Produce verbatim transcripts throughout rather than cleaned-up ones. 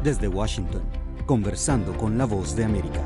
Desde Washington, conversando con la Voz de América.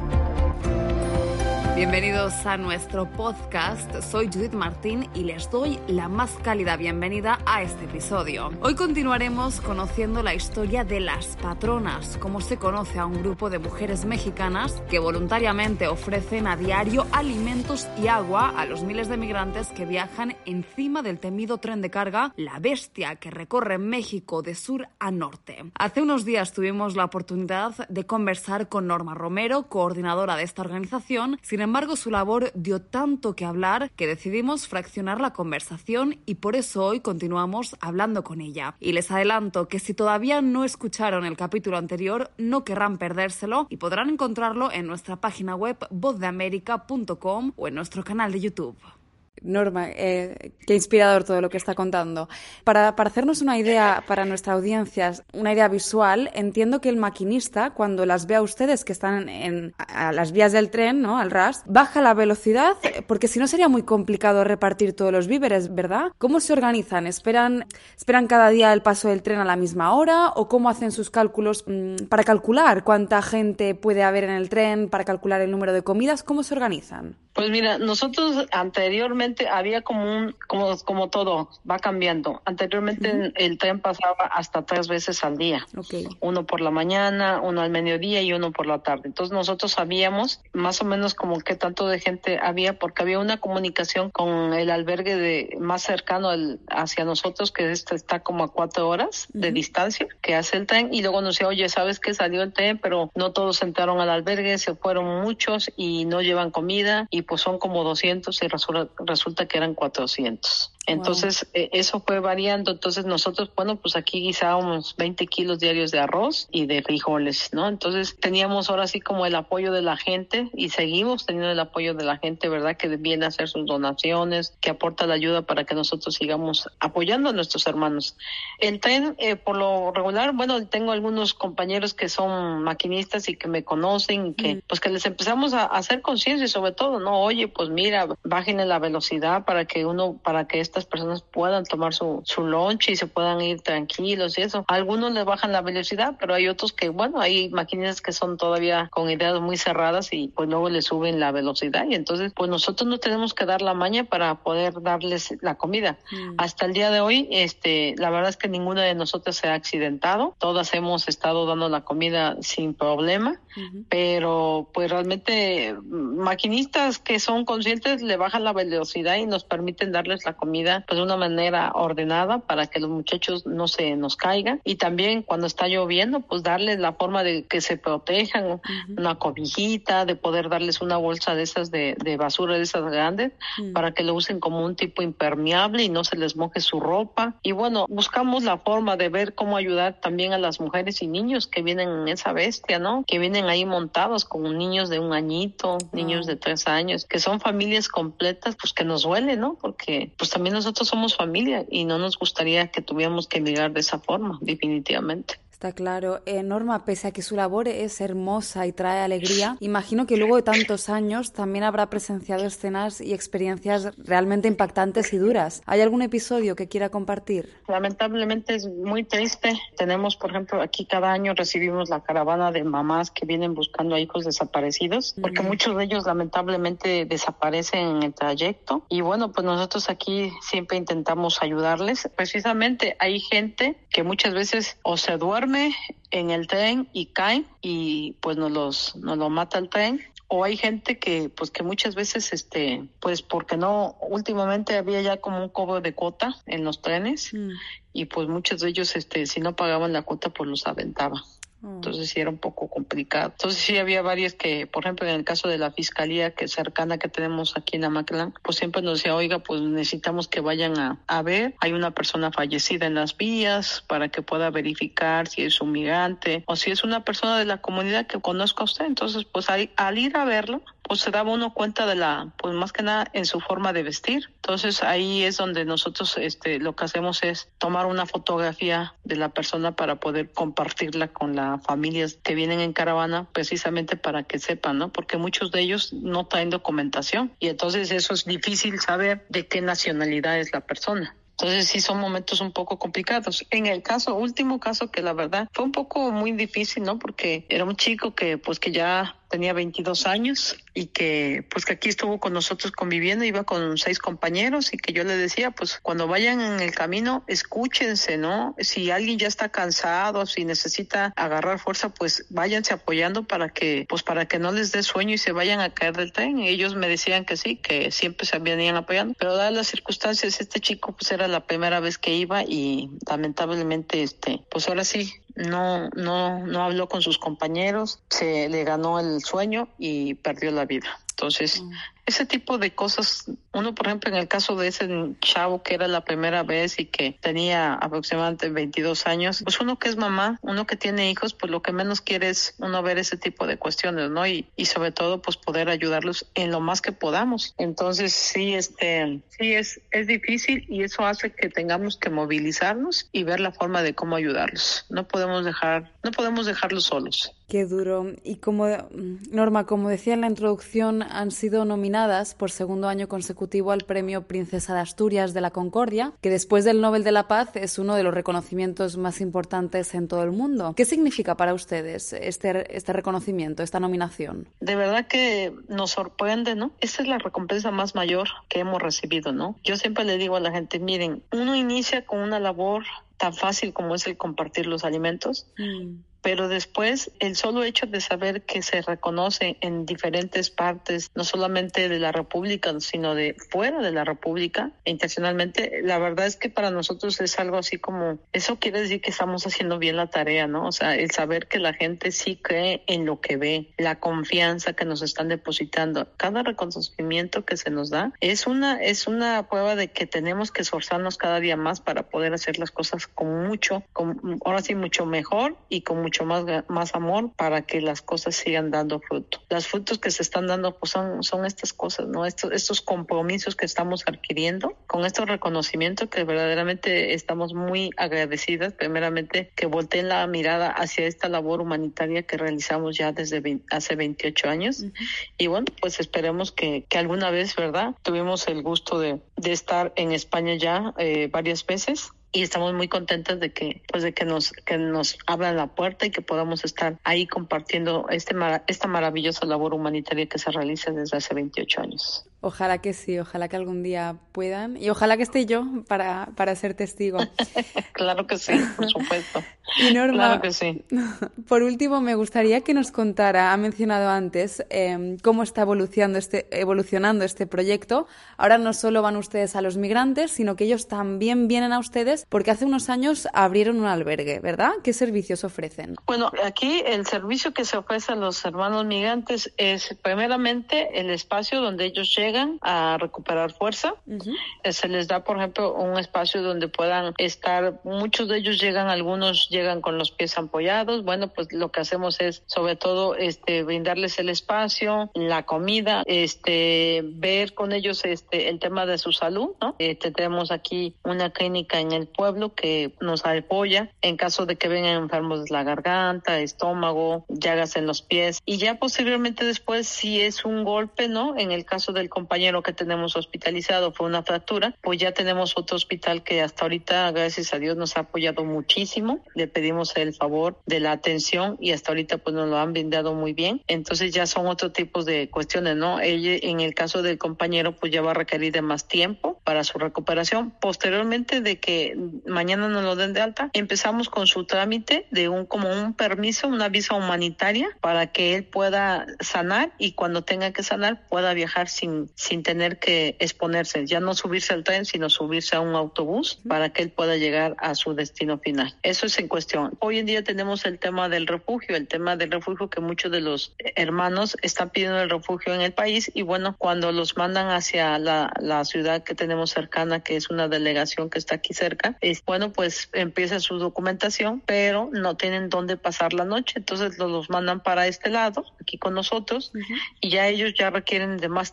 Bienvenidos a nuestro podcast. Soy Judith Martín y les doy la más cálida bienvenida a este episodio. Hoy continuaremos conociendo la historia de las patronas, cómo se conoce a un grupo de mujeres mexicanas que voluntariamente ofrecen a diario alimentos y agua a los miles de migrantes que viajan encima del temido tren de carga, la Bestia, que recorre México de sur a norte. Hace unos días tuvimos la oportunidad de conversar con Norma Romero, coordinadora de esta organización. Sin Sin embargo, su labor dio tanto que hablar que decidimos fraccionar la conversación y por eso hoy continuamos hablando con ella. Y les adelanto que si todavía no escucharon el capítulo anterior, no querrán perdérselo y podrán encontrarlo en nuestra página web voz de america punto com o en nuestro canal de YouTube. Norma, eh, qué inspirador todo lo que está contando. Para, para hacernos una idea para nuestra audiencia, una idea visual, entiendo que el maquinista, cuando las ve a ustedes que están en, a las vías del tren, ¿no?, al ras, baja la velocidad, porque si no sería muy complicado repartir todos los víveres, ¿verdad? ¿Cómo se organizan? ¿Esperan, esperan cada día el paso del tren a la misma hora? ¿O cómo hacen sus cálculos mmm, para calcular cuánta gente puede haber en el tren, para calcular el número de comidas? ¿Cómo se organizan? Pues mira, nosotros anteriormente había como un, como, como todo, va cambiando. Anteriormente uh-huh. el tren pasaba hasta tres veces al día. Okay. Uno por la mañana, uno al mediodía y uno por la tarde. Entonces nosotros sabíamos más o menos como qué tanto de gente había, porque había una comunicación con el albergue de más cercano al, hacia nosotros, que este está como a cuatro horas uh-huh. de distancia, que hace el tren, y luego nos decía, oye, ¿sabes qué? Salió el tren, pero no todos entraron al albergue, se fueron muchos y no llevan comida, y pues son como doscientos y resulta, resulta que eran cuatrocientos. Entonces, wow. eh, eso fue variando. Entonces, nosotros, bueno, pues aquí guisábamos veinte kilos diarios de arroz y de frijoles, ¿no? Entonces, teníamos ahora sí como el apoyo de la gente y seguimos teniendo el apoyo de la gente, ¿verdad? Que viene a hacer sus donaciones, que aporta la ayuda para que nosotros sigamos apoyando a nuestros hermanos. El tren, eh, por lo regular, bueno, tengo algunos compañeros que son maquinistas y que me conocen, que mm. pues que les empezamos a, a hacer conciencia y sobre todo, ¿no? Oye, pues mira, bájenle la velocidad para que uno, para que estas personas puedan tomar su, su lunch y se puedan ir tranquilos y eso. Algunos les bajan la velocidad, pero hay otros que, bueno, hay maquinistas que son todavía con ideas muy cerradas y pues luego les suben la velocidad y entonces pues nosotros no tenemos que dar la maña para poder darles la comida. Mm. Hasta el día de hoy, este, la verdad es que ninguna de nosotras se ha accidentado. Todas hemos estado dando la comida sin problema, uh-huh. pero pues realmente maquinistas que son conscientes le bajan la velocidad y nos permiten darles la comida pues de una manera ordenada para que los muchachos no se nos caigan y también cuando está lloviendo pues darles la forma de que se protejan, uh-huh. una cobijita, de poder darles una bolsa de esas de, de basura de esas grandes uh-huh. para que lo usen como un tipo impermeable y no se les moje su ropa y bueno, buscamos la forma de ver cómo ayudar también a las mujeres y niños que vienen en esa bestia, ¿no? Que vienen ahí montados con niños de un añito, niños uh-huh. de tres años, que son familias completas, pues que nos duele, ¿no? Porque pues también nosotros somos familia y no nos gustaría que tuviéramos que emigrar de esa forma, definitivamente. Está claro. Eh, Norma, pese a que su labor es hermosa y trae alegría, imagino que luego de tantos años también habrá presenciado escenas y experiencias realmente impactantes y duras. ¿Hay algún episodio que quiera compartir? Lamentablemente es muy triste. Tenemos, por ejemplo, aquí cada año recibimos la caravana de mamás que vienen buscando a hijos desaparecidos, porque mm. muchos de ellos lamentablemente desaparecen en el trayecto. Y bueno, pues nosotros aquí siempre intentamos ayudarles. Precisamente hay gente que muchas veces o se duerme en el tren y caen y pues nos los nos lo mata el tren, o hay gente que pues que muchas veces este pues porque no últimamente había ya como un cobro de cuota en los trenes mm. y pues muchos de ellos este si no pagaban la cuota pues los aventaba. Entonces sí era un poco complicado. Entonces sí había varias que, por ejemplo, en el caso de la fiscalía que cercana que tenemos aquí en Amatlán, pues siempre nos decía, oiga, pues necesitamos que vayan a, a ver. Hay una persona fallecida en las vías para que pueda verificar si es un migrante o si es una persona de la comunidad que conozca a usted. Entonces, pues al, al ir a verlo, pues se daba uno cuenta de la, pues más que nada en su forma de vestir. Entonces ahí es donde nosotros este lo que hacemos es tomar una fotografía de la persona para poder compartirla con las familias que vienen en caravana, precisamente para que sepan, ¿no? Porque muchos de ellos no traen documentación y entonces eso es difícil saber de qué nacionalidad es la persona. Entonces sí son momentos un poco complicados. En el caso, último caso, que la verdad fue un poco muy difícil, ¿no? Porque era un chico que pues que ya tenía veintidós años y que pues que aquí estuvo con nosotros conviviendo, iba con seis compañeros y que yo le decía, pues cuando vayan en el camino, escúchense, ¿no? Si alguien ya está cansado, si necesita agarrar fuerza, pues váyanse apoyando para que pues para que no les dé sueño y se vayan a caer del tren. Y ellos me decían que sí, que siempre se venían apoyando, pero dadas las circunstancias, este chico pues era la primera vez que iba y lamentablemente este pues ahora sí no no no habló con sus compañeros, se le ganó el sueño y perdió la vida. Entonces, mm. ese tipo de cosas, uno por ejemplo en el caso de ese chavo que era la primera vez y que tenía aproximadamente veintidós años, pues uno que es mamá, uno que tiene hijos, pues lo que menos quiere es uno ver ese tipo de cuestiones, ¿no? Y, y sobre todo pues poder ayudarlos en lo más que podamos. Entonces sí, este, sí es, es difícil y eso hace que tengamos que movilizarnos y ver la forma de cómo ayudarlos. No podemos dejar, no podemos dejarlos solos. Qué duro. Y como, Norma, como decía en la introducción, han sido nominadas por segundo año consecutivo al Premio Princesa de Asturias de la Concordia, que después del Nobel de la Paz es uno de los reconocimientos más importantes en todo el mundo. ¿Qué significa para ustedes este, este reconocimiento, esta nominación? De verdad que nos sorprende, ¿no? Esta es la recompensa más mayor que hemos recibido, ¿no? Yo siempre le digo a la gente, miren, uno inicia con una labor tan fácil como es el compartir los alimentos, mm. pero después el solo hecho de saber que se reconoce en diferentes partes, no solamente de la República, sino de fuera de la República, internacionalmente, la verdad es que para nosotros es algo así como, eso quiere decir que estamos haciendo bien la tarea, ¿no? O sea, el saber que la gente sí cree en lo que ve, la confianza que nos están depositando, cada reconocimiento que se nos da, es una, es una prueba de que tenemos que esforzarnos cada día más para poder hacer las cosas con mucho, con, ahora sí mucho mejor y con mucho más, más amor para que las cosas sigan dando fruto. Los frutos que se están dando pues son, son estas cosas, ¿no? Estos, estos compromisos que estamos adquiriendo con estos reconocimientos que verdaderamente estamos muy agradecidas, primeramente que volteen la mirada hacia esta labor humanitaria que realizamos ya desde veinte, hace veintiocho años. Uh-huh. Y bueno, pues esperemos que, que alguna vez, ¿verdad? Tuvimos el gusto de, de estar en España ya eh, varias veces. Y estamos muy contentas de que, pues, de que nos, que nos abran la puerta y que podamos estar ahí compartiendo este, esta maravillosa labor humanitaria que se realiza desde hace veintiocho años. Ojalá que sí, ojalá que algún día puedan y ojalá que esté yo para, para ser testigo. Claro que sí, por supuesto. Y Norma, claro que sí. Por último, me gustaría que nos contara, ha mencionado antes, eh, cómo está evolucionando este, evolucionando este proyecto. Ahora no solo van ustedes a los migrantes, sino que ellos también vienen a ustedes porque hace unos años abrieron un albergue, ¿verdad? ¿Qué servicios ofrecen? Bueno, aquí el servicio que se ofrece a los hermanos migrantes es primeramente el espacio donde ellos llegan a recuperar fuerza. Uh-huh. Se les da, por ejemplo, un espacio donde puedan estar, muchos de ellos llegan, algunos llegan con los pies ampollados. Bueno, pues lo que hacemos es sobre todo este brindarles el espacio, la comida, este ver con ellos este el tema de su salud, ¿no? Este, tenemos aquí una clínica en el pueblo que nos apoya en caso de que vengan enfermos de la garganta, estómago, llagas en los pies, y ya posteriormente después si es un golpe, ¿no? En el caso del compañero que tenemos hospitalizado fue una fractura, pues ya tenemos otro hospital que hasta ahorita, gracias a Dios, nos ha apoyado muchísimo. Le pedimos el favor de la atención y hasta ahorita pues nos lo han brindado muy bien. Entonces ya son otro tipo de cuestiones, ¿no? Ella, en el caso del compañero, pues ya va a requerir de más tiempo para su recuperación. Posteriormente de que mañana nos lo den de alta, empezamos con su trámite de un como un permiso, una visa humanitaria para que él pueda sanar y cuando tenga que sanar pueda viajar sin sin tener que exponerse, ya no subirse al tren, sino subirse a un autobús para que él pueda llegar a su destino final. Eso es en cuestión. Hoy en día tenemos el tema del refugio, el tema del refugio que muchos de los hermanos están pidiendo el refugio en el país y bueno, cuando los mandan hacia la, la ciudad que tenemos cercana, que es una delegación que está aquí cerca, es, bueno, pues empieza su documentación, pero no tienen dónde pasar la noche, entonces los, los mandan para este lado, aquí con nosotros, uh-huh. y ya ellos ya requieren de más tiempo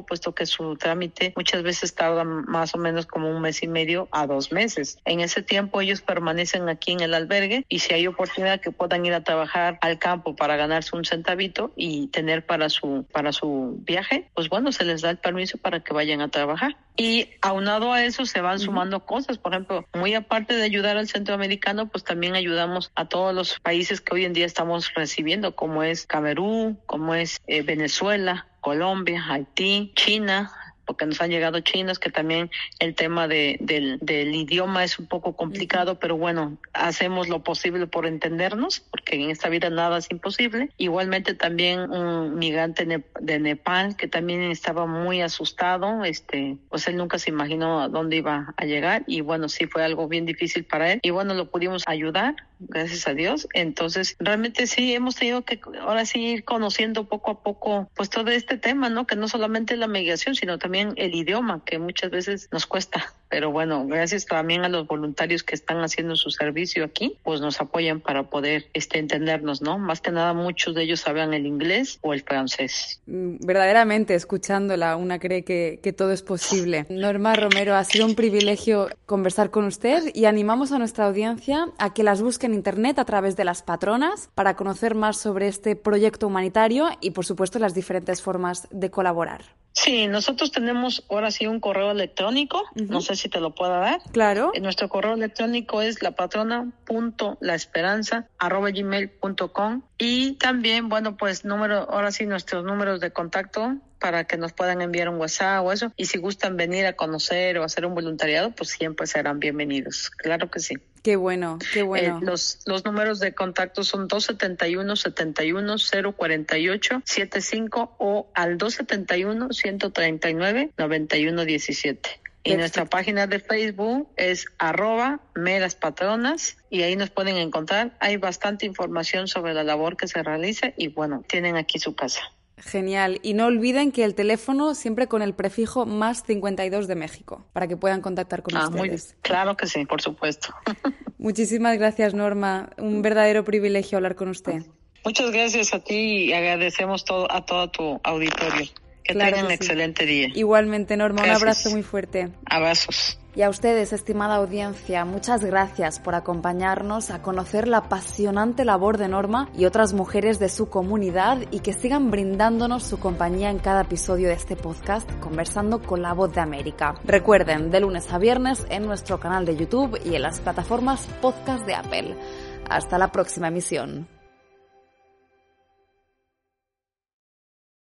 puesto que su trámite muchas veces tarda más o menos como un mes y medio a dos meses. En ese tiempo ellos permanecen aquí en el albergue y si hay oportunidad que puedan ir a trabajar al campo para ganarse un centavito y tener para su para su viaje, pues bueno, se les da el permiso para que vayan a trabajar. Y aunado a eso se van sumando cosas, por ejemplo, muy aparte de ayudar al centroamericano, pues también ayudamos a todos los países que hoy en día estamos recibiendo, como es Camerún, como es eh, Venezuela, Colombia, Haití, China, porque nos han llegado chinos, que también el tema de, del, del idioma es un poco complicado, uh-huh. pero bueno, hacemos lo posible por entendernos, porque en esta vida nada es imposible. Igualmente también un migrante ne- de Nepal, que también estaba muy asustado, este, pues él nunca se imaginó a dónde iba a llegar, y bueno, sí fue algo bien difícil para él, y bueno, lo pudimos ayudar, gracias a Dios. Entonces, realmente sí hemos tenido que ahora sí ir conociendo poco a poco, pues todo este tema, ¿no? Que no solamente la migración, sino también el idioma, que muchas veces nos cuesta. Pero bueno, gracias también a los voluntarios que están haciendo su servicio aquí, pues nos apoyan para poder este, entendernos, ¿no? Más que nada, muchos de ellos saben el inglés o el francés. Verdaderamente, escuchándola, una cree que, que todo es posible. Norma Romero, ha sido un privilegio conversar con usted y animamos a nuestra audiencia a que las busque en internet a través de Las Patronas para conocer más sobre este proyecto humanitario y, por supuesto, las diferentes formas de colaborar. Sí, nosotros tenemos ahora sí un correo electrónico, uh-huh. no sé si te lo pueda dar. Claro. Nuestro correo electrónico es lapatrona punto laesperanza arroba gmail punto com y también, bueno, pues número, ahora sí nuestros números de contacto para que nos puedan enviar un WhatsApp o eso, y si gustan venir a conocer o hacer un voluntariado, pues siempre serán bienvenidos, claro que sí. Qué bueno, qué bueno. Eh, los, los números de contacto son dos setenta y uno, setenta y uno, cero cuarenta y ocho, setenta y cinco o al dos setenta y uno, ciento treinta y nueve, noventa y uno diecisiete. Y Perfecto. Nuestra página de Facebook es arroba meraspatronas y ahí nos pueden encontrar. Hay bastante información sobre la labor que se realiza y bueno, tienen aquí su casa. Genial. Y no olviden que el teléfono siempre con el prefijo más cincuenta y dos de México, para que puedan contactar con ah, ustedes. Muy, claro que sí, por supuesto. Muchísimas gracias, Norma. Un verdadero privilegio hablar con usted. Muchas gracias a ti y agradecemos todo, a todo tu auditorio. Que claro tengan un sí. excelente día. Igualmente, Norma, gracias. Un abrazo muy fuerte. Abrazos. Y a ustedes, estimada audiencia, muchas gracias por acompañarnos a conocer la apasionante labor de Norma y otras mujeres de su comunidad y que sigan brindándonos su compañía en cada episodio de este podcast, Conversando con la Voz de América. Recuerden, de lunes a viernes en nuestro canal de YouTube y en las plataformas podcast de Apple. Hasta la próxima emisión.